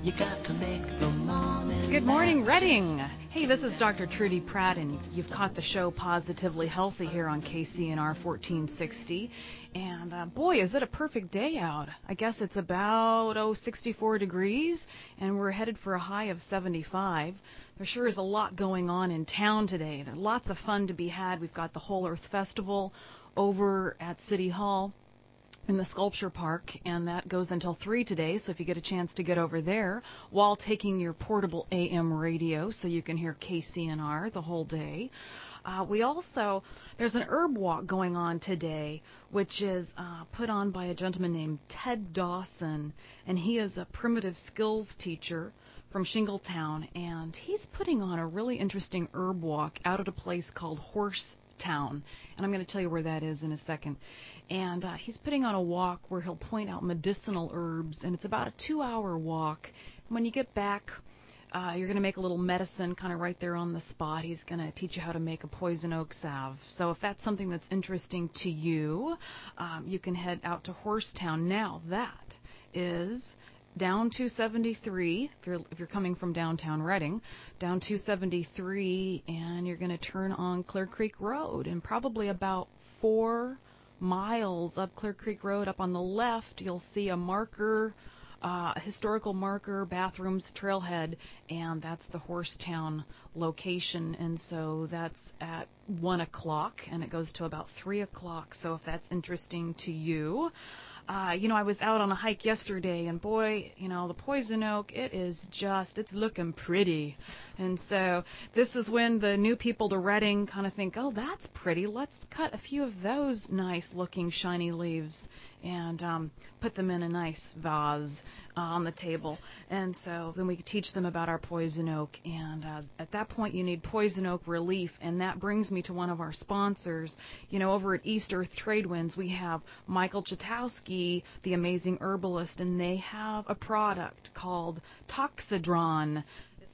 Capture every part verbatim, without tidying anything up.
You got to make the morning. Good morning, Reading. Hey, this is Doctor Trudy Pratt, and you've caught the show Positively Healthy here on K C N R fourteen sixty. And uh, boy, is it a perfect day out. I guess it's about, oh, sixty-four degrees, and we're headed for a high of seventy-five. There sure is a lot going on in town today. There's lots of fun to be had. We've got the Whole Earth Festival over at City Hall in the Sculpture Park, and that goes until three today, so if you get a chance to get over there while taking your portable A M radio so you can hear K C N R the whole day. Uh, we also, there's an herb walk going on today, which is uh, put on by a gentleman named Ted Dawson, and he is a primitive skills teacher from Shingletown, and he's putting on a really interesting herb walk out at a place called Horse Town, and I'm going to tell you where that is in a second. And uh, he's putting on a walk where he'll point out medicinal herbs, and it's about a two-hour walk. When you get back, uh, you're going to make a little medicine kind of right there on the spot. He's going to teach you how to make a poison oak salve. So if that's something that's interesting to you, um, you can head out to Horsetown. Now, that is down two seventy-three, if you're if you're coming from downtown Reading, down two seventy-three, and you're going to turn on Clear Creek Road, and probably about four miles up Clear Creek Road, up on the left, you'll see a marker, uh, a historical marker, bathrooms, trailhead, and that's the Horsetown location, and so that's at one o'clock, and it goes to about three o'clock, so if that's interesting to you. Uh, you know, I was out on a hike yesterday, and boy, you know, the poison oak, it is just, it's looking pretty. And so this is when the new people to Reading kind of think, oh, that's pretty. Let's cut a few of those nice-looking shiny leaves and um, put them in a nice vase uh, on the table. And so then we teach them about our poison oak. And uh, at that point, you need poison oak relief. And that brings me to one of our sponsors. You know, over at East Earth Tradewinds, we have Michael Chatowski, the amazing herbalist, and they have a product called Toxidron.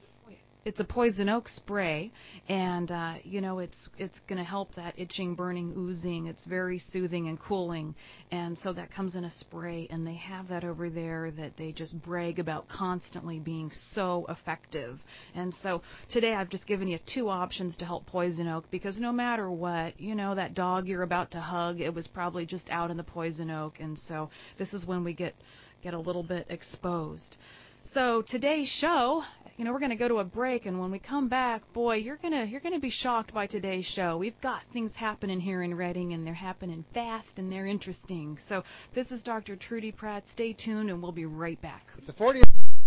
It's a poison oak spray, and uh, you know it's it's going to help that itching, burning, oozing. It's very soothing and cooling, and so that comes in a spray, and they have that over there that they just brag about constantly being so effective. And so today I've just given you two options to help poison oak, because no matter what, you know, that dog you're about to hug, it was probably just out in the poison oak, and so this is when we get get a little bit exposed. So today's show, you know, we're going to go to a break, and when we come back, boy, you're going to you're going to be shocked by today's show. We've got things happening here in Reading, and they're happening fast, and they're interesting. So this is Doctor Trudy Pratt. Stay tuned, and we'll be right back. It's a forty.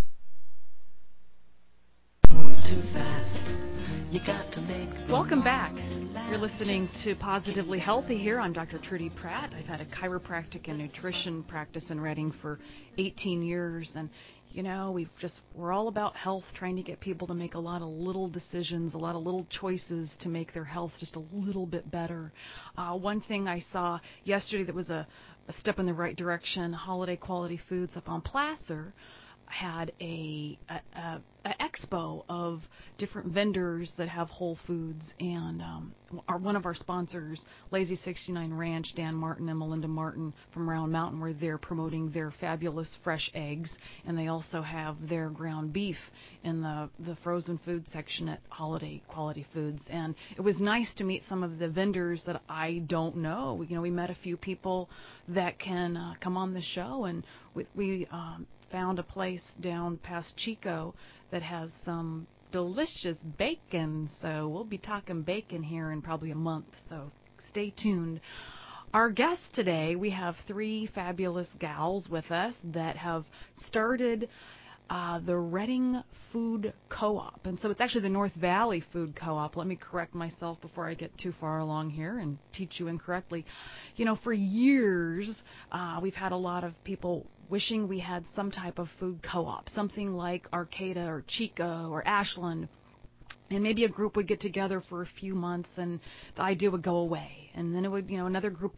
Too fast. You got to make the Welcome back. You're listening to Positively Healthy here. I'm Doctor Trudy Pratt. I've had a chiropractic and nutrition practice in Reading for eighteen years, and you know, we've just we're all about health, trying to get people to make a lot of little decisions, a lot of little choices to make their health just a little bit better. Uh, one thing I saw yesterday that was a, a step in the right direction, Holiday Quality Foods up on Placer had a, a, a, a expo of different vendors that have Whole Foods, and um, our, one of our sponsors, Lazy sixty-nine Ranch, Dan Martin and Melinda Martin from Round Mountain, were there promoting their fabulous fresh eggs, and they also have their ground beef in the, the frozen food section at Holiday Quality Foods. And it was nice to meet some of the vendors that I don't know. You know, we met a few people that can uh, come on the show, and we, we um, found a place down past Chico that has some delicious bacon, so we'll be talking bacon here in probably a month, so stay tuned. Our guests today, we have three fabulous gals with us that have started uh, the Reading Food Co-op, and so it's actually the North Valley Food Co-op. Let me correct myself before I get too far along here and teach you incorrectly. You know, for years, uh, we've had a lot of people wishing we had some type of food co-op, something like Arcata or Chico or Ashland. And maybe a group would get together for a few months and the idea would go away. And then it would, you know, another group of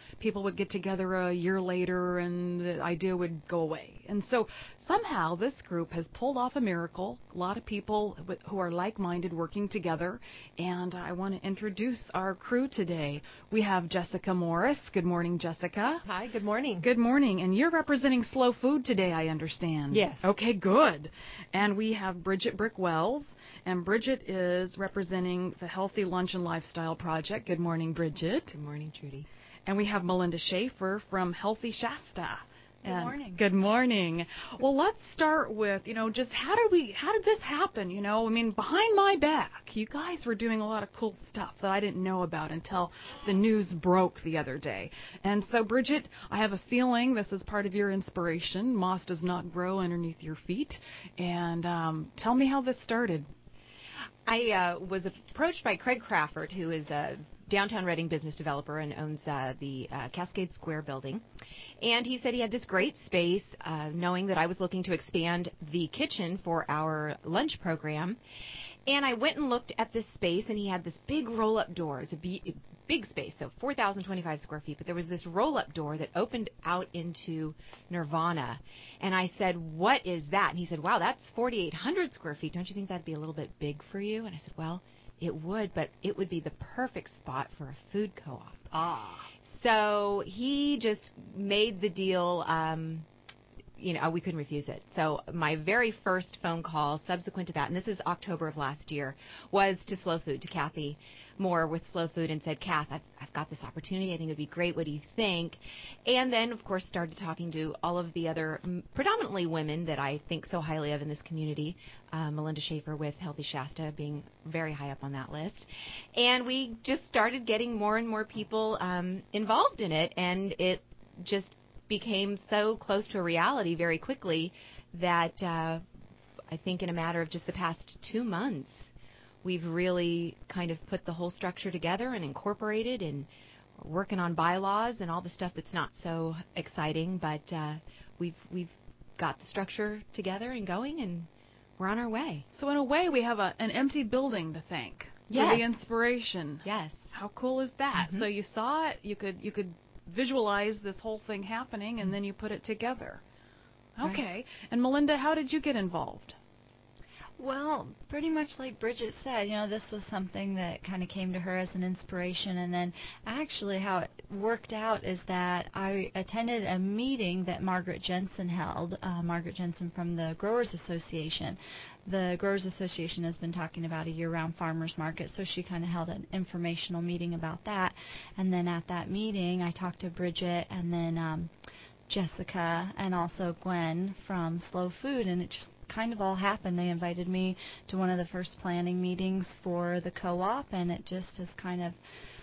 people would get together a year later and the idea would go away. And so somehow this group has pulled off a miracle. A lot of people who are like-minded working together. And I want to introduce our crew today. We have Jessica Morris. Good morning, Jessica. Hi, good morning. Good morning. And you're representing Slow Food today, I understand. Yes. Okay, good. And we have Bridget Brick Wells. And Bridget is representing the Healthy Lunch and Lifestyle Project. Good morning, Bridget. Good morning, Trudy. And we have Melinda Schaefer from Healthy Shasta. Good And morning. Good morning. Well, let's start with, you know, just how did we, how did this happen? You know, I mean, behind my back, you guys were doing a lot of cool stuff that I didn't know about until the news broke the other day. And so, Bridget, I have a feeling this is part of your inspiration. Moss does not grow underneath your feet. And um, tell me how this started. I uh, was approached by Craig Crawford, who is a downtown Reading business developer and owns uh, the uh, Cascade Square building. And he said he had this great space, uh, knowing that I was looking to expand the kitchen for our lunch program. And I went and looked at this space, and he had this big roll-up door. It's a b- big space, so four thousand twenty-five square feet. But there was this roll-up door that opened out into Nirvana. And I said, what is that? And he said, wow, that's forty-eight hundred square feet. Don't you think that'd be a little bit big for you? And I said, well, it would, but it would be the perfect spot for a food co-op. Ah. So he just made the deal. Um, you know, we couldn't refuse it. So my very first phone call subsequent to that, and this is October of last year, was to Slow Food, to Kathy Moore with Slow Food, and said, Kath, I've, I've got this opportunity. I think it would be great. What do you think? And then, of course, started talking to all of the other m- predominantly women that I think so highly of in this community, uh, Melinda Schaefer with Healthy Shasta being very high up on that list. And we just started getting more and more people um, involved in it, and it just became so close to a reality very quickly that uh, I think in a matter of just the past two months, we've really kind of put the whole structure together and incorporated and working on bylaws and all the stuff that's not so exciting, but uh, we've we've got the structure together and going, and we're on our way. So in a way, we have a, an empty building to thank Yes. for the inspiration. Yes. How cool is that? Mm-hmm. So you saw it, you could you could visualize this whole thing happening, and then you put it together. Okay. Right. And Melinda, how did you get involved? Well, pretty much like Bridget said, you know, this was something that kind of came to her as an inspiration. And then actually how it worked out is that I attended a meeting that Margaret Jensen held, uh, Margaret Jensen from the Growers Association. The Growers Association has been talking about a year-round farmers market, so she kind of held an informational meeting about that. And then at that meeting, I talked to Bridget and then um, Jessica and also Gwen from Slow Food, and it just kind of all happened. They invited me to one of the first planning meetings for the co-op, and it just has kind of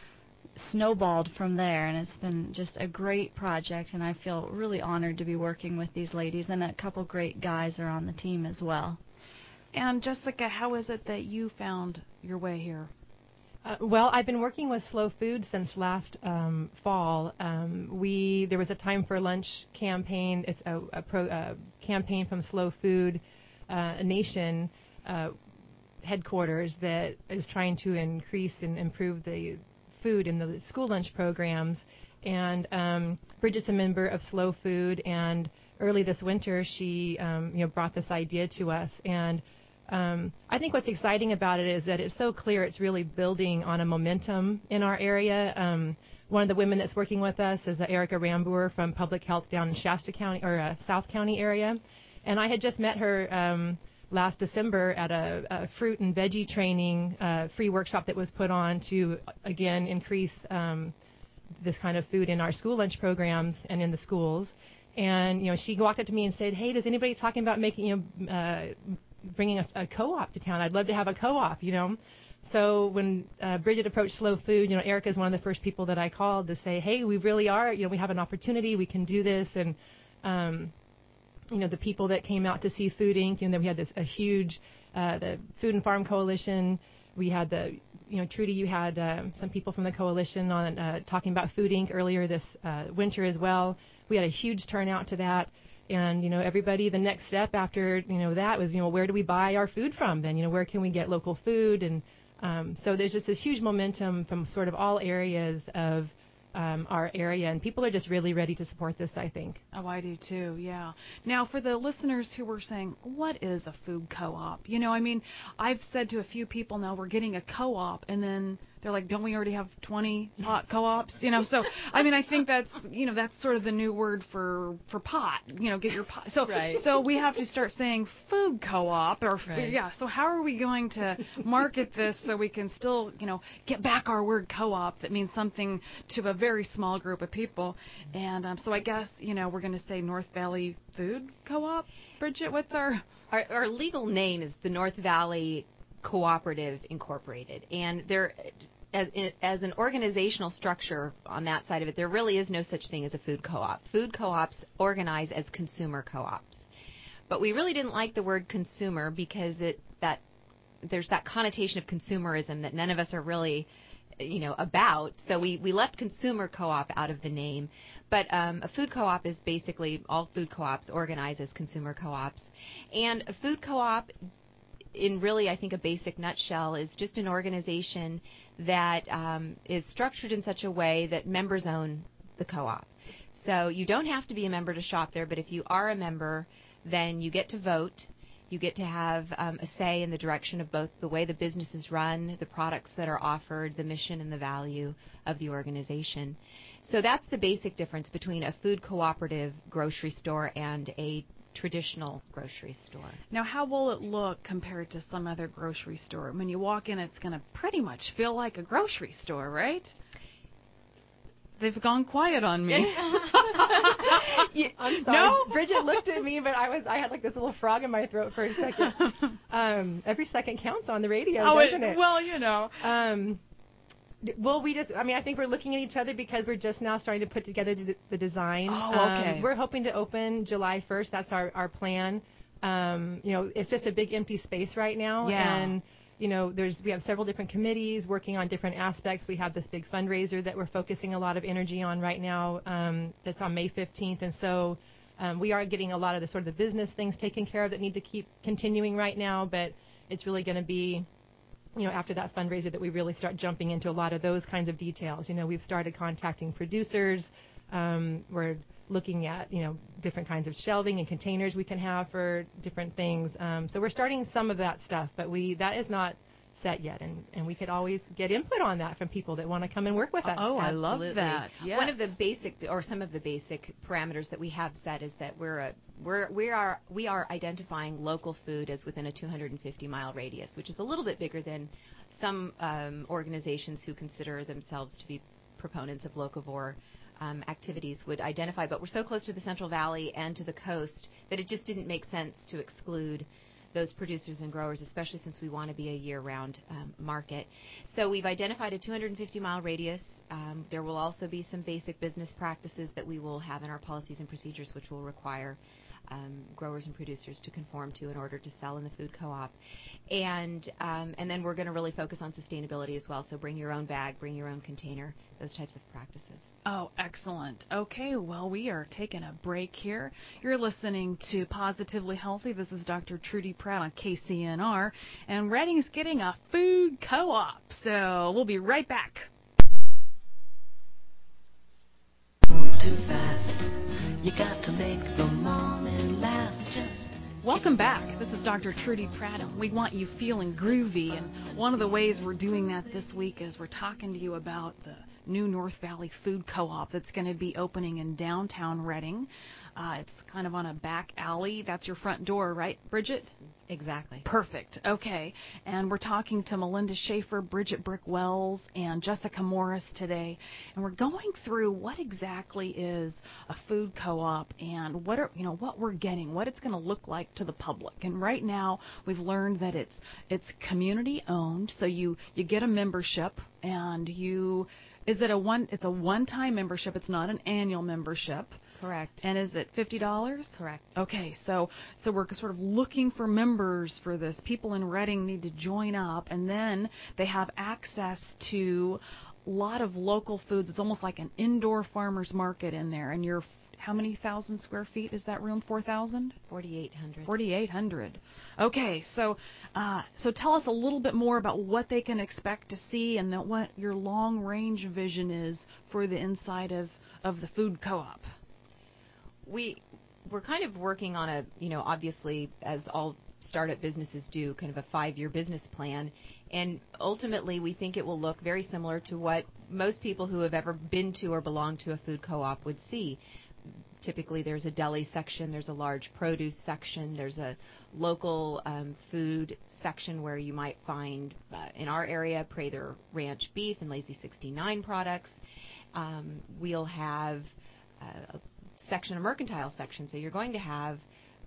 snowballed from there, and it's been just a great project, and I feel really honored to be working with these ladies, and a couple great guys are on the team as well. And Jessica, how is it that you found your way here? Uh, well, I've been working with Slow Food since last um, fall. Um, we there was a Time for Lunch campaign. It's a, a pro, uh, campaign from Slow Food uh, Nation uh, headquarters that is trying to increase and improve the food in the school lunch programs. And um, Bridget's a member of Slow Food, and early this winter she um, you know brought this idea to us. And Um, I think what's exciting about it is that it's so clear it's really building on a momentum in our area. Um, one of the women that's working with us is uh, Erica Rambour from Public Health down in Shasta County or uh, South County area, and I had just met her um, last December at a, a fruit and veggie training uh, free workshop that was put on to again increase um, this kind of food in our school lunch programs and in the schools. And you know, she walked up to me and said, "Hey, does anybody talking about making you know?" Uh, bringing a, a co-op to town. I'd love to have a co-op, you know. So when uh, Bridget approached Slow Food, you know, Erica is one of the first people that I called to say, hey, we really are, you know, we have an opportunity, we can do this. And, um, you know, the people that came out to see Food Incorporated, and then we had this a huge, uh, the Food and Farm Coalition. We had the, you know, Trudy, you had uh, some people from the coalition on uh, talking about Food Incorporated earlier this uh, winter as well. We had a huge turnout to that. And, you know, everybody, the next step after, you know, that was, you know, where do we buy our food from then? You know, where can we get local food? And um, so there's just this huge momentum from sort of all areas of um, our area, and people are just really ready to support this, I think. Oh, I do too, yeah. Now, for the listeners who were saying, what is a food co-op? You know, I mean, I've said to a few people now, we're getting a co-op, and then they're like, don't we already have twenty pot co-ops? You know, so, I mean, I think that's, you know, that's sort of the new word for, for pot, you know, get your pot. So, right. so we have to start saying food co-op, or, right. yeah, so how are we going to market this so we can still, you know, get back our word co-op that means something to a very small group of people? And um, so I guess, you know, we're going to say North Valley Food Co-op. Bridget, what's our... Our, our legal name is the North Valley Cooperative Incorporated, and there, as, as an organizational structure on that side of it, there really is no such thing as a food co-op. Food co-ops organize as consumer co-ops, but we really didn't like the word consumer because it that there's that connotation of consumerism that none of us are really, you know, about. So we, we left consumer co-op out of the name. But um, a food co-op is basically all food co-ops organize as consumer co-ops. And a food co-op, in really, I think, a basic nutshell, is just an organization that um, is structured in such a way that members own the co-op. So you don't have to be a member to shop there, but if you are a member, then you get to vote. You get to have um, a say in the direction of both the way the business is run, the products that are offered, the mission and the value of the organization. So that's the basic difference between a food cooperative grocery store and a traditional grocery store. Now, how will it look compared to some other grocery store? When you walk in, it's going to pretty much feel like a grocery store, right? They've gone quiet on me. Yeah, I'm sorry. No? Bridget looked at me, but I was I had like this little frog in my throat for a second. Um, every second counts on the radio, oh, doesn't it? it? Well, you know. Um, well, we just, I mean, I think we're looking at each other because we're just now starting to put together the, the design. Oh, okay. Um, we're hoping to open July first. That's our, our plan. Um, you know, it's just a big empty space right now. Yeah. And you know, there's we have several different committees working on different aspects. We have this big fundraiser that we're focusing a lot of energy on right now. Um, that's on May fifteenth, and so um, we are getting a lot of the sort of the business things taken care of that need to keep continuing right now. But it's really going to be, you know, after that fundraiser that we really start jumping into a lot of those kinds of details. You know, we've started contacting producers. Um, we're looking at, you know, different kinds of shelving and containers we can have for different things. Um, so we're starting some of that stuff, but we that is not set yet, and, and we could always get input on that from people that want to come and work with us. Oh, I love Absolutely. that. Yes. One of the basic, or some of the basic parameters that we have set is that we're a, we're we are we are identifying local food as within a two hundred fifty mile radius, which is a little bit bigger than some um, organizations who consider themselves to be proponents of locavore Um, activities would identify, but we're so close to the Central Valley and to the coast that it just didn't make sense to exclude those producers and growers, especially since we want to be a year-round um, market. So we've identified a two hundred fifty mile radius. Um, there will also be some basic business practices that we will have in our policies and procedures, which will require um, growers and producers to conform to in order to sell in the food co-op. And um, and then we're going to really focus on sustainability as well. So bring your own bag, bring your own container, those types of practices. Oh, excellent. Okay, well, we are taking a break here. You're listening to Positively Healthy. This is Doctor Trudy Pratt on K C N R, and Redding's getting a food co-op. So we'll be right back. Move too fast. You got to make the moment last. Just Welcome back. This is Doctor Trudy Pratt, and we want you feeling groovy. And one of the ways we're doing that this week is we're talking to you about the new North Valley Food Co-op that's going to be opening in downtown Redding. Uh, it's kind of on a back alley. That's your front door, right, Bridget? Exactly. Perfect. Okay. And we're talking to Melinda Schaefer, Bridget Brick Wells, and Jessica Morris today. And we're going through what exactly is a food co-op and what are, you know, what we're getting, what it's going to look like to the public. And right now we've learned that it's it's community owned, so you you get a membership and you is it a one it's a one-time membership, it's not an annual membership. Correct. And is it fifty dollars? Correct. Okay, so so we're sort of looking for members for this. People in Redding need to join up, and then they have access to a lot of local foods. It's almost like an indoor farmer's market in there, and you're how many thousand square feet is that room? four thousand? forty-eight hundred. forty-eight hundred. Okay, so uh, so tell us a little bit more about what they can expect to see and then what your long-range vision is for the inside of, of the food co-op. We, we're kind of working on a, you know, obviously, as all startup businesses do, kind of a five-year business plan. And ultimately, we think it will look very similar to what most people who have ever been to or belong to a food co-op would see. Typically, there's a deli section, there's a large produce section, there's a local um, food section where you might find, uh, in our area, Prather Ranch beef and Lazy sixty-nine products. Um, we'll have uh, a section, a mercantile section, so you're going to have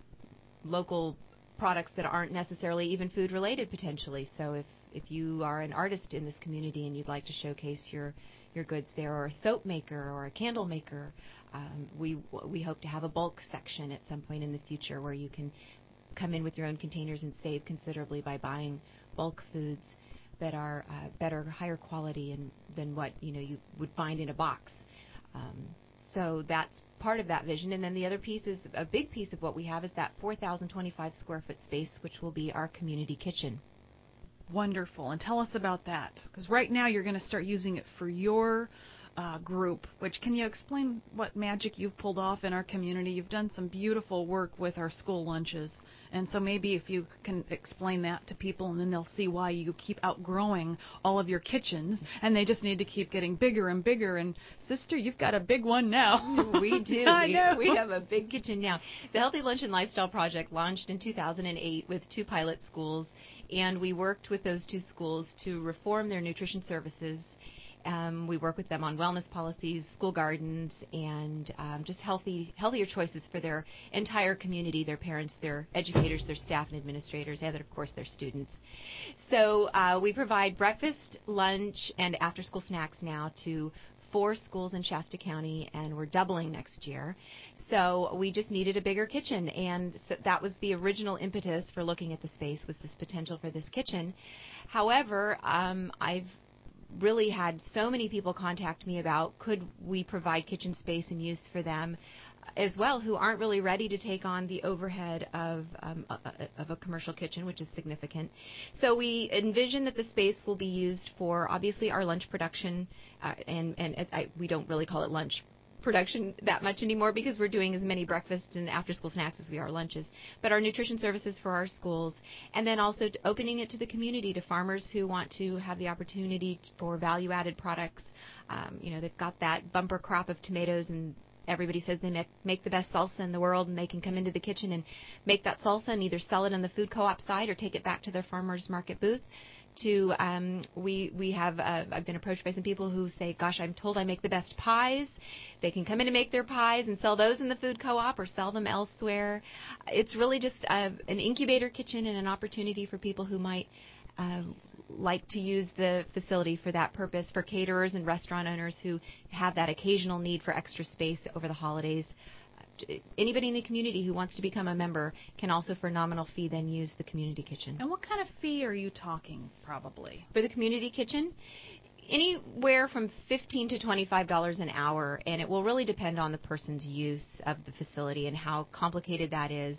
local products that aren't necessarily even food related potentially. So if, if you are an artist in this community and you'd like to showcase your, your goods there, or a soap maker or a candle maker, um, we we hope to have a bulk section at some point in the future where you can come in with your own containers and save considerably by buying bulk foods that are uh, better, higher quality and than what you know you would find in a box. Um, so that's part of that vision. And then the other piece is, a big piece of what we have is that four thousand twenty-five square foot space, which will be our community kitchen. Wonderful. And tell us about that, because right now you're going to start using it for your uh, group, which, can you explain what magic you've pulled off in our community? You've done some beautiful work with our school lunches, and so maybe if you can explain that to people, and then they'll see why you keep outgrowing all of your kitchens, and they just need to keep getting bigger and bigger. And sister, you've got a big one now. We do. I we, know. we have a big kitchen now. The Healthy Lunch and Lifestyle Project launched in two thousand eight with two pilot schools, and we worked with those two schools to reform their nutrition services. Um, we work with them on wellness policies, school gardens, and um, just healthy, healthier choices for their entire community, their parents, their educators, their staff and administrators, and, of course, their students. So uh, we provide breakfast, lunch, and after-school snacks now to four schools in Shasta County, and we're doubling next year. So we just needed a bigger kitchen, and so that was the original impetus for looking at the space, was this potential for this kitchen. However, um, I've really had so many people contact me about, could we provide kitchen space and use for them as well, who aren't really ready to take on the overhead of um, a, of a commercial kitchen, which is significant. So we envision that the space will be used for, obviously, our lunch production, uh, and, and I, we don't really call it lunch production that much anymore because we're doing as many breakfast and after-school snacks as we are lunches, but our nutrition services for our schools, and then also opening it to the community, to farmers who want to have the opportunity for value-added products. Um, you know, they've got that bumper crop of tomatoes, and everybody says they make, make the best salsa in the world, and they can come into the kitchen and make that salsa and either sell it on the food co-op side or take it back to their farmers market booth. To um, we we have uh, I've been approached by some people who say, gosh, I'm told I make the best pies. They can come in and make their pies and sell those in the food co-op or sell them elsewhere. It's really just uh, an incubator kitchen and an opportunity for people who might uh, like to use the facility for that purpose, for caterers and restaurant owners who have that occasional need for extra space over the holidays. Anybody in the community who wants to become a member can also, for a nominal fee, then use the community kitchen. And what kind of fee are you talking, probably? For the community kitchen, anywhere from fifteen to twenty-five dollars an hour, and it will really depend on the person's use of the facility and how complicated that is.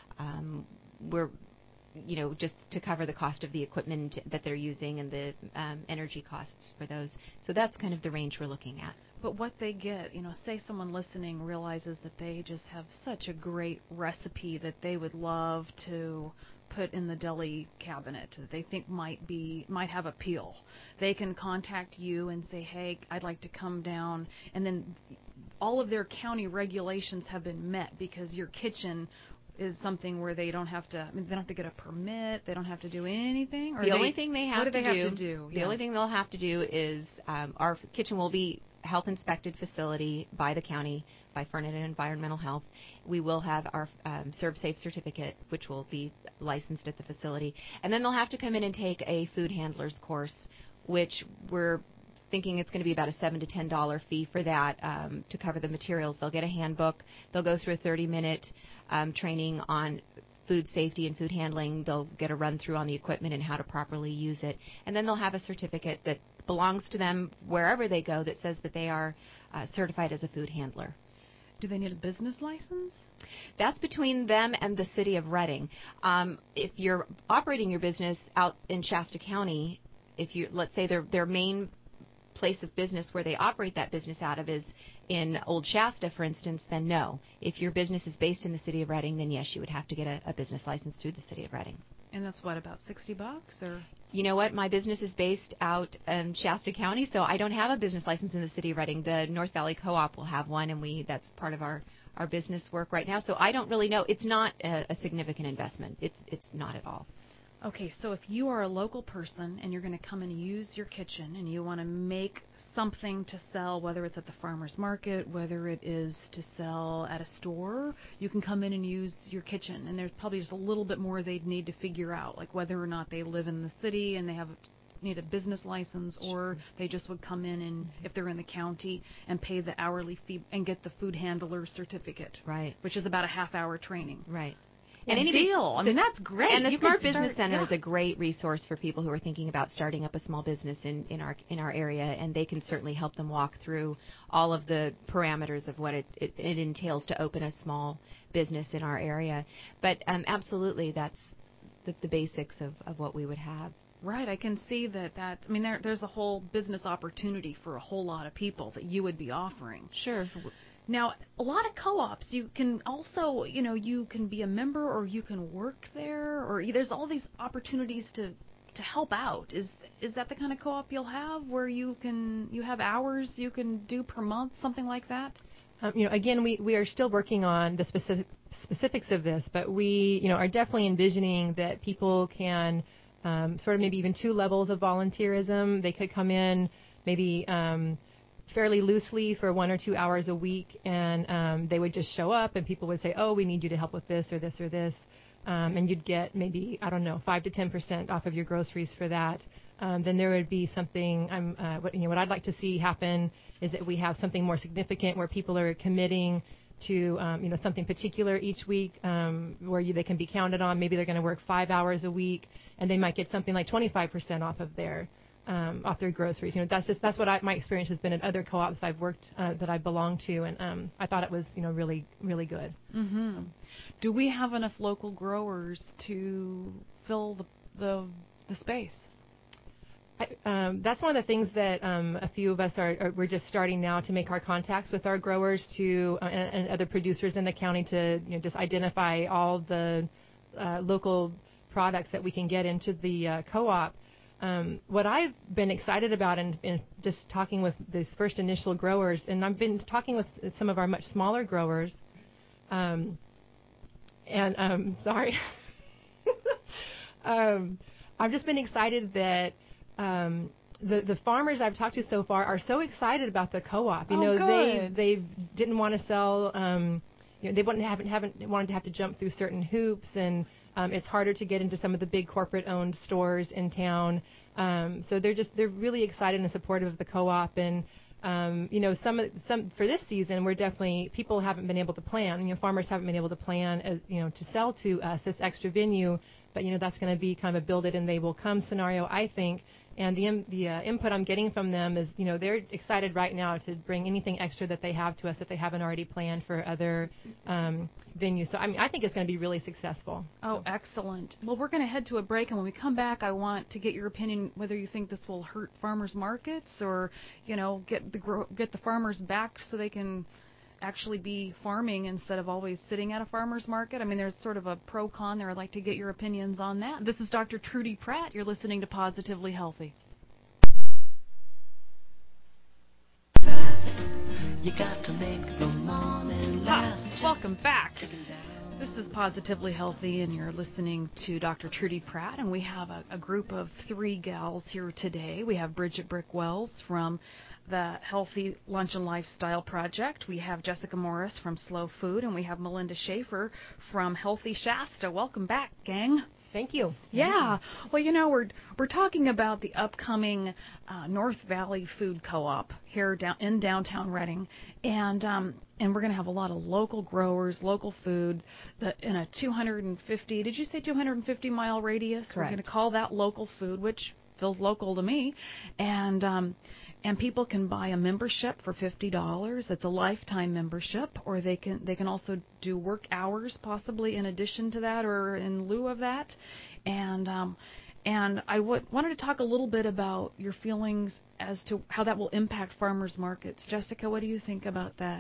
Um, we're you know, just to cover the cost of the equipment that they're using and the um, energy costs for those. So that's kind of the range we're looking at. But what they get, you know, say someone listening realizes that they just have such a great recipe that they would love to put in the deli cabinet that they think might be might have appeal. They can contact you and say, hey, I'd like to come down, and then all of their county regulations have been met because your kitchen is something where they don't have to. I mean, they don't have to get a permit. They don't have to do anything. Or the they, only thing they have, what do to, they do, have to do. The yeah. only thing they'll have to do is um, our kitchen will be health inspected facility by the county, by Fernand Environmental Health. We will have our um, ServSafe certificate, which will be licensed at the facility, and then they'll have to come in and take a food handlers course, which we're thinking it's going to be about a seven to ten dollar fee for that um, to cover the materials. They'll get a handbook. They'll go through a thirty minute um, training on food safety and food handling. They'll get a run through on the equipment and how to properly use it, and then they'll have a certificate that belongs to them wherever they go that says that they are uh, certified as a food handler. Do they need a business license? That's between them and the city of Reading. Um, if you're operating your business out in Shasta County, if you let's say their their main place of business where they operate that business out of is in Old Shasta, for instance, then no. If your business is based in the city of Reading, then yes, you would have to get a, a business license through the city of Reading. And that's what, about sixty bucks, or? You know what? My business is based out in Shasta County, so I don't have a business license in the city of Reading. The North Valley Co-op will have one, and we that's part of our, our business work right now. So I don't really know. It's not a, a significant investment. It's it's not at all. Okay, so if you are a local person and you're going to come and use your kitchen and you want to make something to sell, whether it's at the farmer's market, whether it is to sell at a store, you can come in and use your kitchen. And there's probably just a little bit more they'd need to figure out, like whether or not they live in the city and they have need a business license, or they just would come in and, if they're in the county, and pay the hourly fee and get the food handler certificate, right? Which is about a half hour training, right? And any deal. I mean, that's great. And the you Smart start, Business Center yeah. is a great resource for people who are thinking about starting up a small business in, in our in our area, and they can certainly help them walk through all of the parameters of what it, it, it entails to open a small business in our area. But um, absolutely, that's the, the basics of, of what we would have. Right. I can see that. That I mean, there, there's a whole business opportunity for a whole lot of people that you would be offering. Sure. Now, a lot of co-ops, you can also, you know, you can be a member or you can work there, or there's all these opportunities to, to help out. Is is that the kind of co-op you'll have where you can you have hours you can do per month, something like that? Um, you know, again, we, we are still working on the specific specifics of this, but we, you know, are definitely envisioning that people can um, sort of maybe even two levels of volunteerism. They could come in maybe um, fairly loosely for one or two hours a week, and um, they would just show up, and people would say, oh, we need you to help with this or this or this, um, and you'd get maybe, I don't know, five to ten percent off of your groceries for that. Um, then there would be something, um, uh, what, you know, what I'd like to see happen is that we have something more significant where people are committing to, um, you know, something particular each week, um, where you, they can be counted on. Maybe they're going to work five hours a week, and they might get something like twenty-five percent off of their Um, off their groceries. You know, that's just that's what I, my experience has been at other co-ops I've worked uh, that I belong to, and um, I thought it was, you know, really really good. Mm-hmm. Do we have enough local growers to fill the the, the space? I, um, that's one of the things that um, a few of us are, are. We're just starting now to make our contacts with our growers to uh, and, and other producers in the county to, you know, just identify all the uh, local products that we can get into the uh, co-op. Um, what I've been excited about in, in just talking with these first initial growers, and I've been talking with some of our much smaller growers, um, and um, sorry, um, I've just been excited that um, the the farmers I've talked to so far are so excited about the co-op. You oh, know, good. they they didn't want to sell. Um, you know, they wouldn't haven't haven't wanted to have to jump through certain hoops, and Um, it's harder to get into some of the big corporate-owned stores in town. Um, so they're just they're really excited and supportive of the co-op. And um, you know, some some for this season, we're definitely people haven't been able to plan. You know, farmers haven't been able to plan, as, you know, to sell to us this extra venue. But you know, that's going to be kind of a build it and they will come scenario, I think. And the the uh, input I'm getting from them is, you know, they're excited right now to bring anything extra that they have to us that they haven't already planned for other um, venues. So I mean, I think it's going to be really successful. Oh, excellent. Well, we're going to head to a break, and when we come back, I want to get your opinion whether you think this will hurt farmers markets or, you know, get the gro- get the farmers back so they can actually be farming instead of always sitting at a farmer's market. I mean, there's sort of a pro-con there. I'd like to get your opinions on that. This is Doctor Trudy Pratt. You're listening to Positively Healthy. Fast. You got to make the morning last. Ah, welcome back. This is Positively Healthy, and you're listening to Doctor Trudy Pratt, and we have a, a group of three gals here today. We have Bridget Brick Wells from the Healthy Lunch and Lifestyle Project. We have Jessica Morris from Slow Food, and we have Melinda Schaefer from Healthy Shasta. Welcome back, gang. Thank you. Yeah. Well, you know, we're we're talking about the upcoming uh, North Valley Food Co-op here down in downtown Reading, and um, and we're going to have a lot of local growers, local food, the, in a two hundred fifty. Did you say two hundred fifty mile radius? Correct. We're going to call that local food, which feels local to me, and um, and people can buy a membership for fifty dollars. It's a lifetime membership, or they can they can also do work hours possibly in addition to that or in lieu of that. And um, and I w- wanted to talk a little bit about your feelings as to how that will impact farmers markets. Jessica, what do you think about that?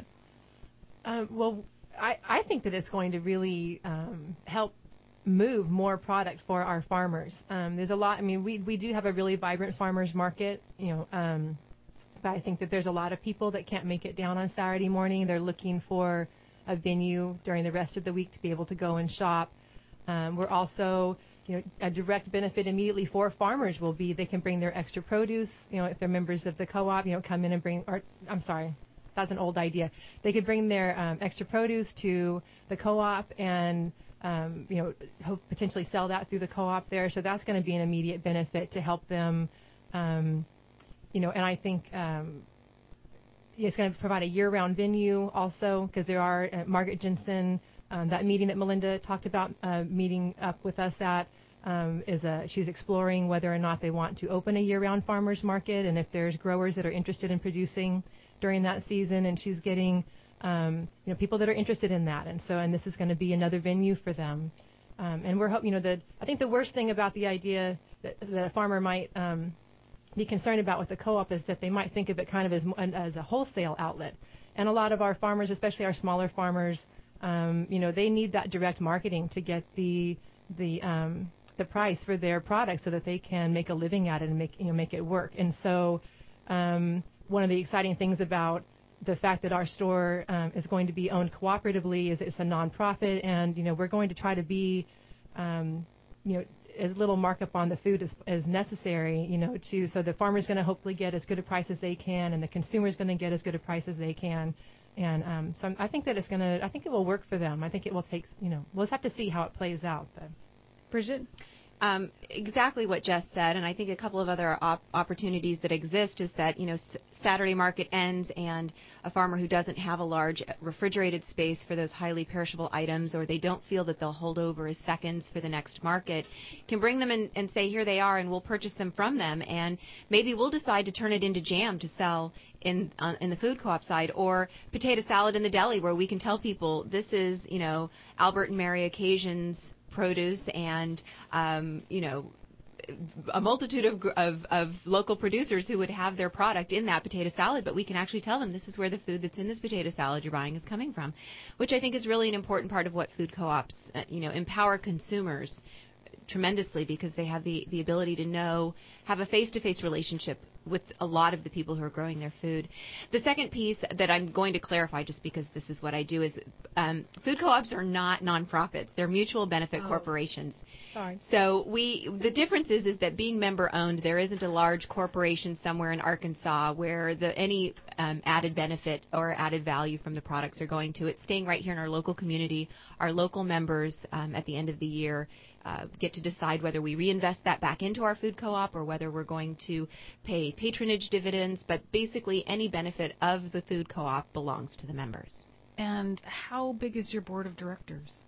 Um, well, I, I think that it's going to really um, help move more product for our farmers. Um, there's a lot. I mean, we we do have a really vibrant farmers market, you know. Um, but I think that there's a lot of people that can't make it down on Saturday morning. They're looking for a venue during the rest of the week to be able to go and shop. Um, we're also, you know, a direct benefit immediately for farmers will be they can bring their extra produce. You know, if they're members of the co-op, you know, come in and bring. Or I'm sorry. That's an old idea. They could bring their um, extra produce to the co-op and, um, you know, hope potentially sell that through the co-op there. So that's going to be an immediate benefit to help them, um, you know, and I think um, it's going to provide a year-round venue also because there are, uh, Margaret Jensen, um, that meeting that Melinda talked about uh, meeting up with us at, um, is a, she's exploring whether or not they want to open a year-round farmers market and if there's growers that are interested in producing during that season, and she's getting, um, you know, people that are interested in that, and so, and this is going to be another venue for them, um, and we're hoping, you know, that I think the worst thing about the idea that, that a farmer might um, be concerned about with the co-op is that they might think of it kind of as as a wholesale outlet, and a lot of our farmers, especially our smaller farmers, um, you know, they need that direct marketing to get the the um, the price for their product so that they can make a living at it and make you know make it work, and so. Um, One of the exciting things about the fact that our store um, is going to be owned cooperatively is it's a nonprofit, and you know we're going to try to be, um, you know, as little markup on the food as, as necessary, you know, to so the farmer's going to hopefully get as good a price as they can, and the consumer's going to get as good a price as they can, and um, so I think that it's going to, I think it will work for them. I think it will take, you know, we'll just have to see how it plays out. But. Bridget? Um, exactly what Jess said, and I think a couple of other op- opportunities that exist is that, you know, s- Saturday market ends and a farmer who doesn't have a large refrigerated space for those highly perishable items, or they don't feel that they'll hold over as seconds for the next market, can bring them in and say, here they are, and we'll purchase them from them, and maybe we'll decide to turn it into jam to sell in uh, in the food co-op side, or potato salad in the deli, where we can tell people this is, you know, Albert and Mary Occasions produce, and um, you know, a multitude of, of of local producers who would have their product in that potato salad, but we can actually tell them this is where the food that's in this potato salad you're buying is coming from, which I think is really an important part of what food co-ops, uh, you know, empower consumers tremendously, because they have the, the ability to know, have a face-to-face relationship with a lot of the people who are growing their food. The second piece that I'm going to clarify, just because this is what I do, is um, food co-ops are not nonprofits. They're mutual benefit oh. corporations. Sorry. So we, the difference is, is that being member-owned, there isn't a large corporation somewhere in Arkansas where the, any um, added benefit or added value from the products are going to. It's staying right here in our local community. Our local members um, at the end of the year uh, get to decide whether we reinvest that back into our food co-op or whether we're going to pay patronage dividends. But basically, any benefit of the food co-op belongs to the members. And how big is your board of directors?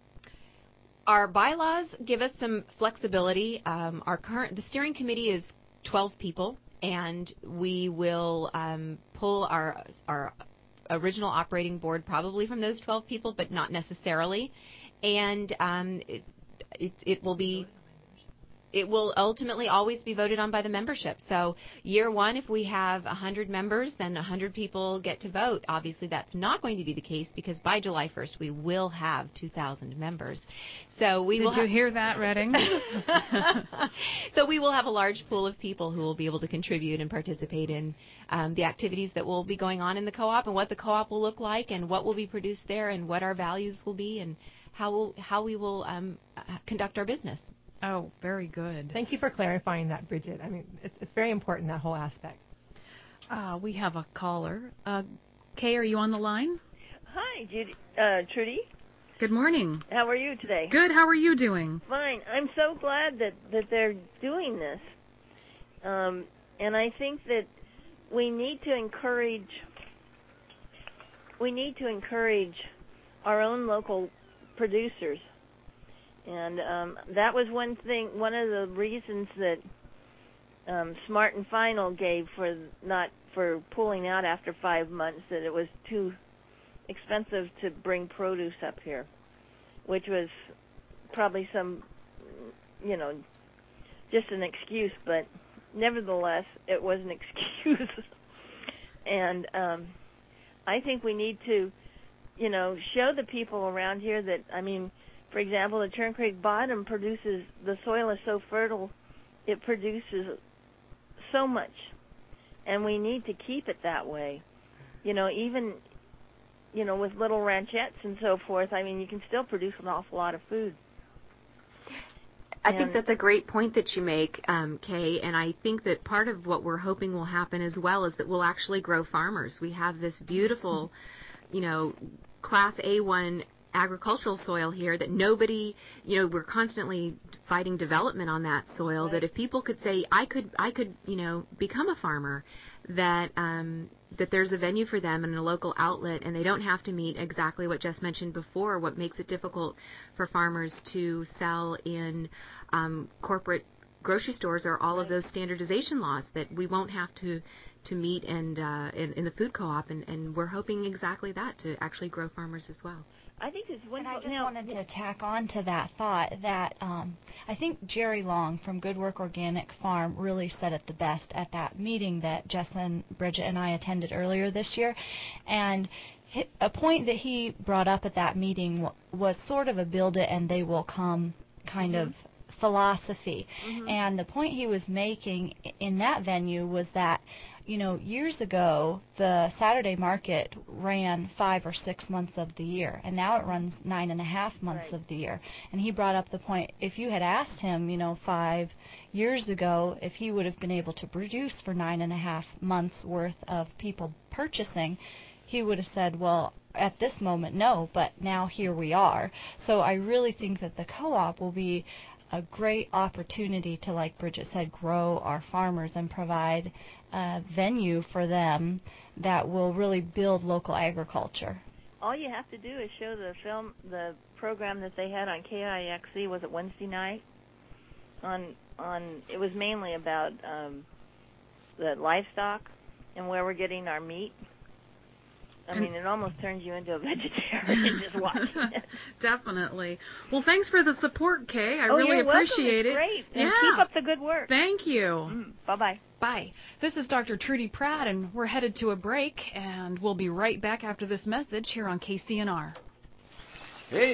Our bylaws give us some flexibility. Um, our current the steering committee is twelve people, and we will um, pull our our original operating board probably from those twelve people, but not necessarily. And um, it, it it will be. It will ultimately always be voted on by the membership. So year one, if we have one hundred members, then one hundred people get to vote. Obviously, that's not going to be the case, because by July first, we will have two thousand members. So we Did will you ha- hear that, Redding? So we will have a large pool of people who will be able to contribute and participate in um, the activities that will be going on in the co-op, and what the co-op will look like, and what will be produced there, and what our values will be, and how we'll, how we will um, conduct our business. Oh, very good. Thank you for clarifying that, Bridget. I mean, it's, it's very important, that whole aspect. Uh, we have a caller. Uh, Kay, are you on the line? Hi, Judy, uh, Trudy. Good morning. How are you today? Good. How are you doing? Fine. I'm so glad that, that they're doing this. Um, and I think that we need to encourage, we need to encourage our own local producers. And um, that was one thing, one of the reasons that um, Smart and Final gave for not for pulling out after five months, that it was too expensive to bring produce up here, which was probably some, you know, just an excuse, but nevertheless, it was an excuse. And um, I think we need to, you know, show the people around here that, I mean, for example, the Turn Creek Bottom produces, the soil is so fertile, it produces so much, and we need to keep it that way. You know, even, you know, with little ranchettes and so forth, I mean, you can still produce an awful lot of food. I And think that's a great point that you make, um, Kay, and I think that part of what we're hoping will happen as well is that we'll actually grow farmers. We have this beautiful, you know, Class A one agricultural soil here that nobody, you know, we're constantly fighting development on that soil. Right. That if people could say, I could, I could, you know, become a farmer, that um, that there's a venue for them and a local outlet, and they don't have to meet exactly what Jess mentioned before, what makes it difficult for farmers to sell in um, corporate grocery stores or all Right. of those standardization laws that we won't have to to meet and uh, in, in the food co-op, and, and we're hoping exactly that, to actually grow farmers as well. I think it's And wonderful. I just now, wanted to tack on to that thought that um, I think Jerry Long from Good Work Organic Farm really said it the best at that meeting that Jess and Bridget and I attended earlier this year. And hi- a point that he brought up at that meeting w- was sort of a build it and they will come kind Mhm. of philosophy. Mhm. And the point he was making i- in that venue was that, you know, years ago, the Saturday market ran five or six months of the year, and now it runs nine and a half months Right. of the year. And he brought up the point, if you had asked him, you know, five years ago, if he would have been able to produce for nine and a half months worth of people purchasing, he would have said, well, at this moment, no, but now here we are. So I really think that the co-op will be a great opportunity to, like Bridget said, grow our farmers and provide a venue for them that will really build local agriculture. all you have to do is show the film, the program that they had on K I X C. Was it Wednesday night? On on, it was mainly about um, the livestock and where we're getting our meat. I mean, it almost turns you into a vegetarian just watching it. Definitely. Well, thanks for the support, Kay. I oh, really you're appreciate welcome. It's it. great. And Yeah. keep up the good work. Thank you. Mm, bye-bye. Bye. This is Doctor Trudy Pratt, and we're headed to a break, and we'll be right back after this message here on K C N R. Hey.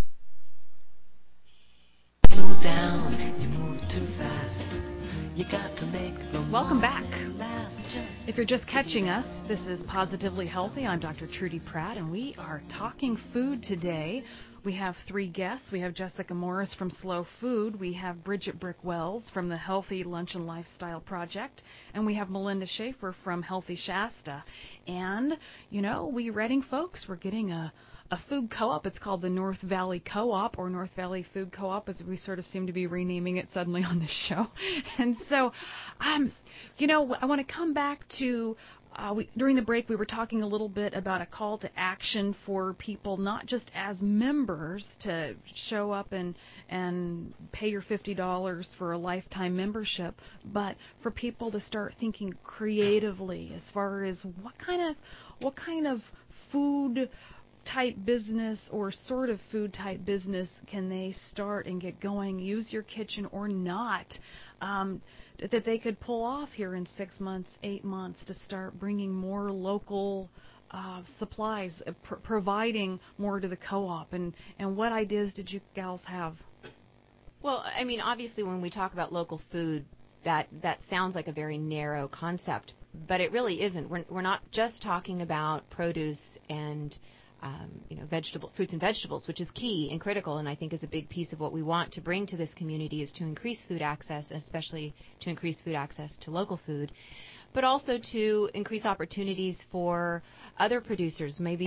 Slow down, you move too fast. You got to make the Welcome back. moment last. Just If you're just catching us, this is Positively Healthy. I'm Doctor Trudy Pratt, and we are talking food today. We have three guests. We have Jessica Morris from Slow Food. We have Bridget Brick Wells from the Healthy Lunch and Lifestyle Project. And we have Melinda Schaefer from Healthy Shasta. And, you know, we Reading folks, we're getting a a food co-op. It's called the North Valley Co-op, or North Valley Food Co-op, as we sort of seem to be renaming it suddenly on this show. And so, um, you know, I want to come back to, uh, we, during the break we were talking a little bit about a call to action for people, not just as members to show up and, and pay your fifty dollars for a lifetime membership, but for people to start thinking creatively as far as what kind of, what kind of food type business or sort of food type business can they start and get going, use your kitchen or not, um, that they could pull off here in six months, eight months to start bringing more local uh, supplies, uh, pr- providing more to the co-op. And, and what ideas did you gals have? Well, I mean, obviously when we talk about local food, that, that sounds like a very narrow concept, but it really isn't. We're, we're not just talking about produce and Um, you know, vegetable, fruits and vegetables, which is key and critical, and I think is a big piece of what we want to bring to this community, is to increase food access, especially to increase food access to local food, but also to increase opportunities for other producers, maybe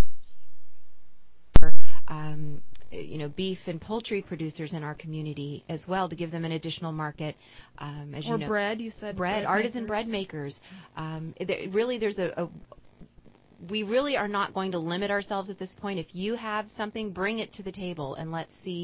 for, um, you know, beef and poultry producers in our community as well, to give them an additional market. Um, as Or you know, bread, you said. bread, bread artisan makers. bread makers. Um, there, really, there's a, a we really are not going to limit ourselves at this point. If you have something, bring it to the table and let's see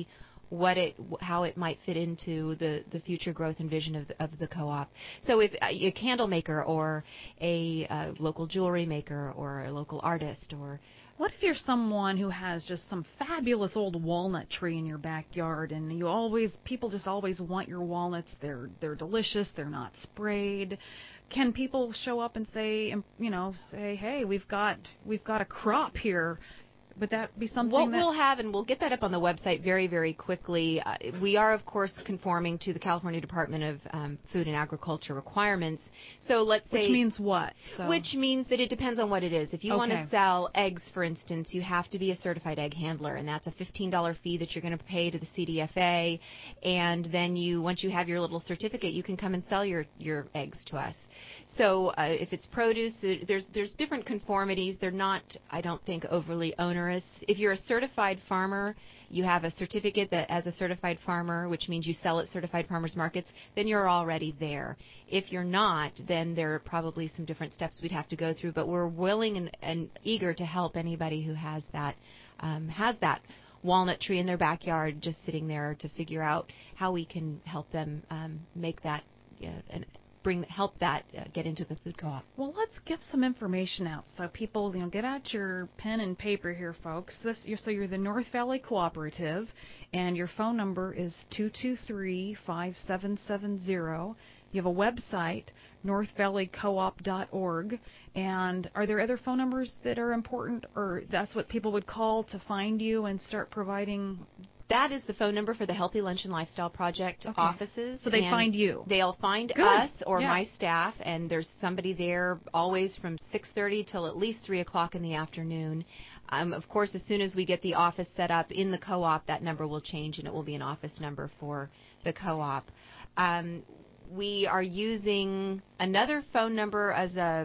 what it, how it might fit into the, the future growth and vision of the, of the co-op. So if a candle maker or a uh, local jewelry maker or a local artist or what if you're someone who has just some fabulous old walnut tree in your backyard, and you always people just always want your walnuts? They're they're delicious. They're not sprayed. Can people show up and say, you know, say, hey, we've got we've got a crop here? Would that be something what that we'll have, and we'll get that up on the website very, very quickly. Uh, we are, of course, conforming to the California Department of um, Food and Agriculture requirements. So let's say, which means what? So. Which means that it depends on what it is. If you okay. want to sell eggs, for instance, you have to be a certified egg handler, and that's a fifteen dollars fee that you're going to pay to the C D F A. And then you, once you have your little certificate, you can come and sell your your eggs to us. So uh, if it's produce, there's there's different conformities. They're not, I don't think, overly onerous. If you're a certified farmer, you have a certificate that as a certified farmer, which means you sell at certified farmers markets, then you're already there. If you're not, then there are probably some different steps we'd have to go through. But we're willing and, and eager to help anybody who has that um, has that walnut tree in their backyard just sitting there to figure out how we can help them um, make that uh, an bring help that uh, get into the food co-op. Well, let's get some information out so people, you know, get out your pen and paper here, folks. This, you're, so you're the North Valley Cooperative, and your phone number is two two three, five seven seven zero. You have a website, north valley co op dot org. And are there other phone numbers that are important, or that's what people would call to find you and start providing? That is the phone number for the Healthy Lunch and Lifestyle Project okay. offices. So they and find you. They'll find Good. us or yeah. my staff, and there's somebody there always from six thirty till at least three o'clock in the afternoon. Um, of course, as soon as we get the office set up in the co-op, that number will change, and it will be an office number for the co-op. Um, we are using another phone number as a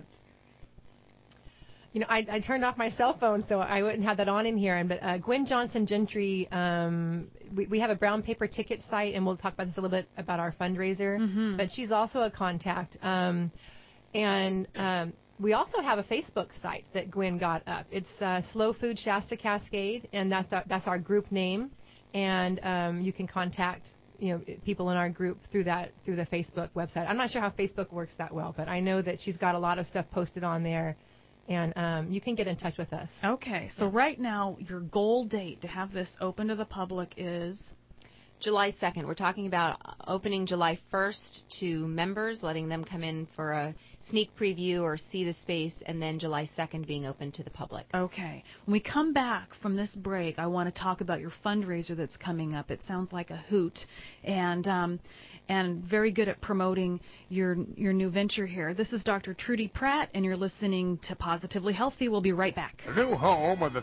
You know, I, I turned off my cell phone, so I wouldn't have that on in here. And but uh, Gwen Johnson Gentry, um, we, we have a brown paper ticket site, and we'll talk about this a little bit about our fundraiser. Mm-hmm. But she's also a contact, um, and um, we also have a Facebook site that Gwen got up. It's uh, Slow Food Shasta Cascade, and that's our, that's our group name. And um, you can contact you know people in our group through that through the Facebook website. I'm not sure how Facebook works that well, but I know that she's got a lot of stuff posted on there. And um, you can get in touch with us. Okay, so right now your goal date to have this open to the public is July second. We're talking about opening July first to members, letting them come in for a sneak preview or see the space, and then July second being open to the public. Okay. When we come back from this break, I want to talk about your fundraiser that's coming up. It sounds like a hoot, and um, and very good at promoting your your new venture here. This is Doctor Trudy Pratt, and you're listening to Positively Healthy. We'll be right back. The new home of the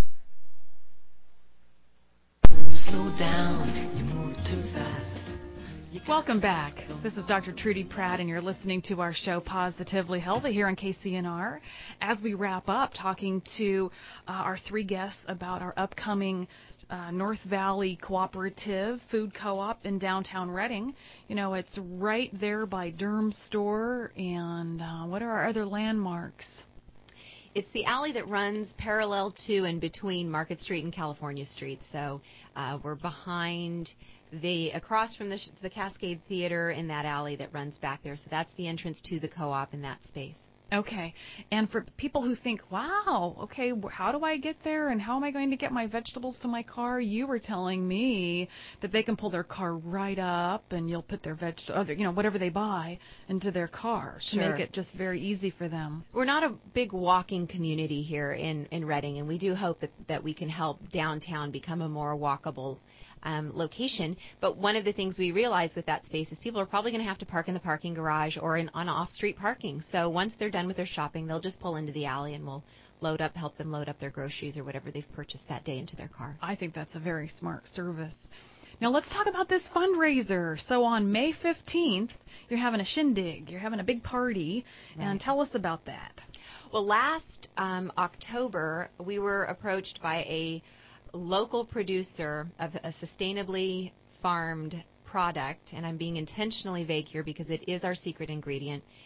Slow down, you move too fast. You Welcome back. This is Doctor Trudy Pratt, and you're listening to our show Positively Healthy here on K C N R. As we wrap up talking to uh, our three guests about our upcoming uh, North Valley Cooperative Food Co-op in downtown Redding. You know, it's right there by Durham Store, and uh, what are our other landmarks? It's the alley that runs parallel to and between Market Street and California Street. So uh, we're behind the, across from the, the Cascade Theater in that alley that runs back there. So that's the entrance to the co-op in that space. Okay. And for people who think, wow, okay, how do I get there and how am I going to get my vegetables to my car? You were telling me that they can pull their car right up and you'll put their veg, you know, whatever they buy into their car to Sure. make it just very easy for them. We're not a big walking community here in, in Redding, and we do hope that, that we can help downtown become a more walkable Um, location. But one of the things we realize with that space is people are probably going to have to park in the parking garage or in, on off-street parking. So once they're done with their shopping, they'll just pull into the alley and we'll load up, help them load up their groceries or whatever they've purchased that day into their car. I think that's a very smart service. Now let's talk about this fundraiser. So on May fifteenth, you're having a shindig. You're having a big party. Right. And tell us about that. Well, last um, October, we were approached by a local producer of a sustainably farmed product, and I'm being intentionally vague here because it is our secret ingredient,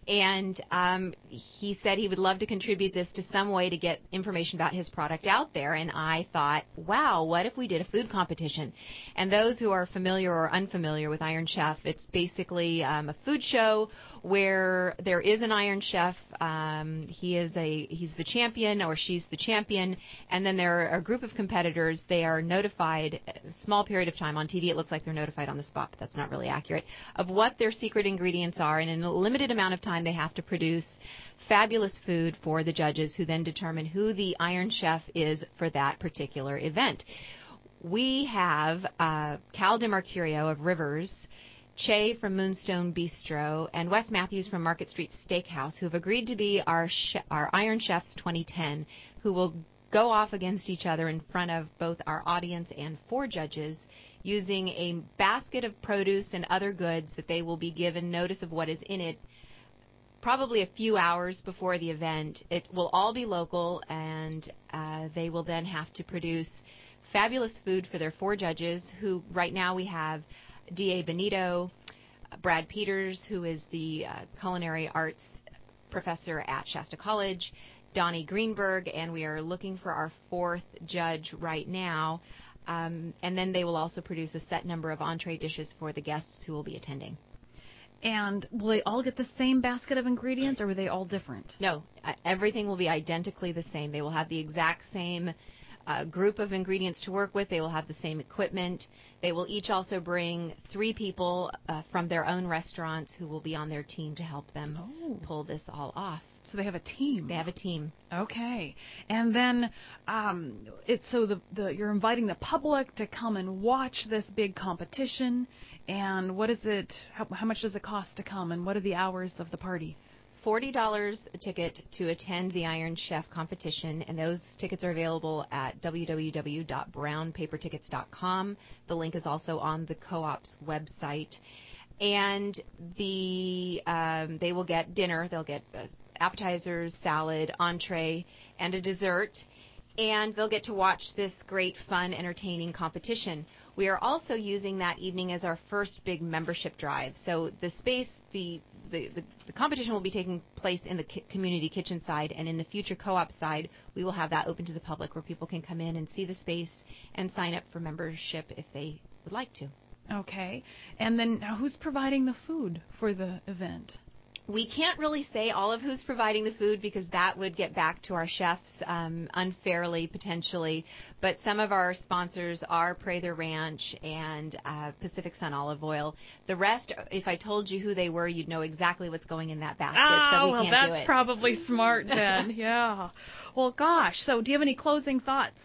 And um, he said he would love to contribute this to some way to get information about his product out there. And I thought, wow, what if we did a food competition? And those who are familiar or unfamiliar with Iron Chef, it's basically um, a food show where there is an Iron Chef. Um, he is a he's the champion or she's the champion, and then there are a group of competitors. They are notified a small period of time on T V. It looks like they're notified on the spot, but that's not really accurate, of what their secret ingredients are, and in a limited amount of time they have to produce fabulous food for the judges, who then determine who the Iron Chef is for that particular event. We have uh, Cal DeMercurio of Rivers, Che from Moonstone Bistro, and Wes Matthews from Market Street Steakhouse, who have agreed to be our sh- our Iron Chefs twenty ten, who will go off against each other in front of both our audience and four judges using a basket of produce and other goods that they will be given notice of what is in it probably a few hours before the event. It will all be local, and uh, they will then have to produce fabulous food for their four judges, who right now we have D A Benito, Brad Peters, who is the uh, culinary arts professor at Shasta College, Donnie Greenberg, and we are looking for our fourth judge right now. Um, and then they will also produce a set number of entree dishes for the guests who will be attending. And will they all get the same basket of ingredients, or are they all different? No, uh, everything will be identically the same. They will have the exact same uh, group of ingredients to work with. They will have the same equipment. They will each also bring three people uh, from their own restaurants who will be on their team to help them Oh. pull this all off. So they have a team. They have a team. Okay, and then um, it's so the, the you're inviting the public to come and watch this big competition. And what is it? How, how much does it cost to come? And what are the hours of the party? forty dollars a ticket to attend the Iron Chef competition, and those tickets are available at w w w dot brown paper tickets dot com. The link is also on the co-op's website. And the um, they will get dinner. They'll get uh, appetizers, salad, entree, and a dessert. And they'll get to watch this great, fun, entertaining competition. We are also using that evening as our first big membership drive. So the space, the the, the, the competition will be taking place in the ki- community kitchen side, and in the future co-op side, we will have that open to the public where people can come in and see the space and sign up for membership if they would like to. Okay, and then now who's providing the food for the event? We can't really say all of who's providing the food because that would get back to our chefs um, unfairly, potentially. But some of our sponsors are Prather Ranch and uh, Pacific Sun Olive Oil. The rest, if I told you who they were, you'd know exactly what's going in that basket. Oh, so we well, can't that's do it. probably smart then. Yeah. Well, gosh. So, do you have any closing thoughts?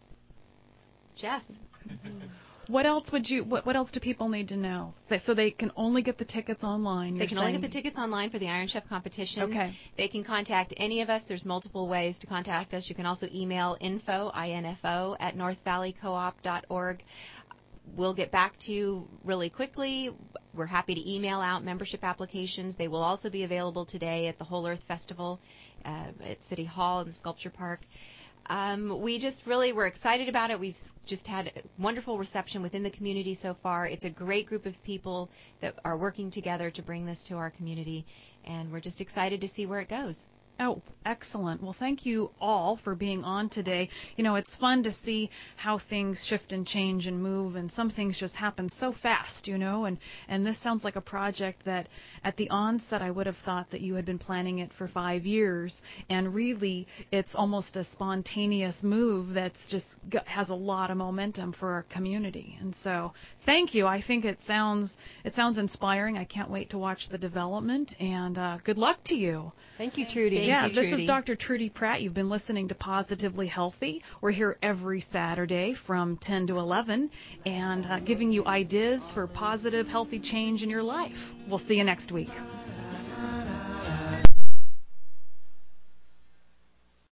Jess. What else would you? What, what else do people need to know? They, so they can only get the tickets online. They You're can saying? only get the tickets online for the Iron Chef competition. Okay. They can contact any of us. There's multiple ways to contact us. You can also email info, I N F O, at north valley co op dot org. We'll get back to you really quickly. We're happy to email out membership applications. They will also be available today at the Whole Earth Festival uh, at City Hall in the Sculpture Park. Um, we just really were excited about it. We've just had a wonderful reception within the community so far. It's a great group of people that are working together to bring this to our community, and we're just excited to see where it goes. Oh, excellent. Well, thank you all for being on today. You know, it's fun to see how things shift and change and move, and some things just happen so fast, you know, and, and this sounds like a project that at the onset I would have thought that you had been planning it for five years, and really it's almost a spontaneous move that's just got, has a lot of momentum for our community. And so thank you. I think it sounds it sounds inspiring. I can't wait to watch the development, and uh, good luck to you. Thank you, Trudy. Thank yeah, you, this Trudy. is Doctor Trudy Pratt. You've been listening to Positively Healthy. We're here every Saturday from ten to eleven and uh, giving you ideas for positive, healthy change in your life. We'll see you next week.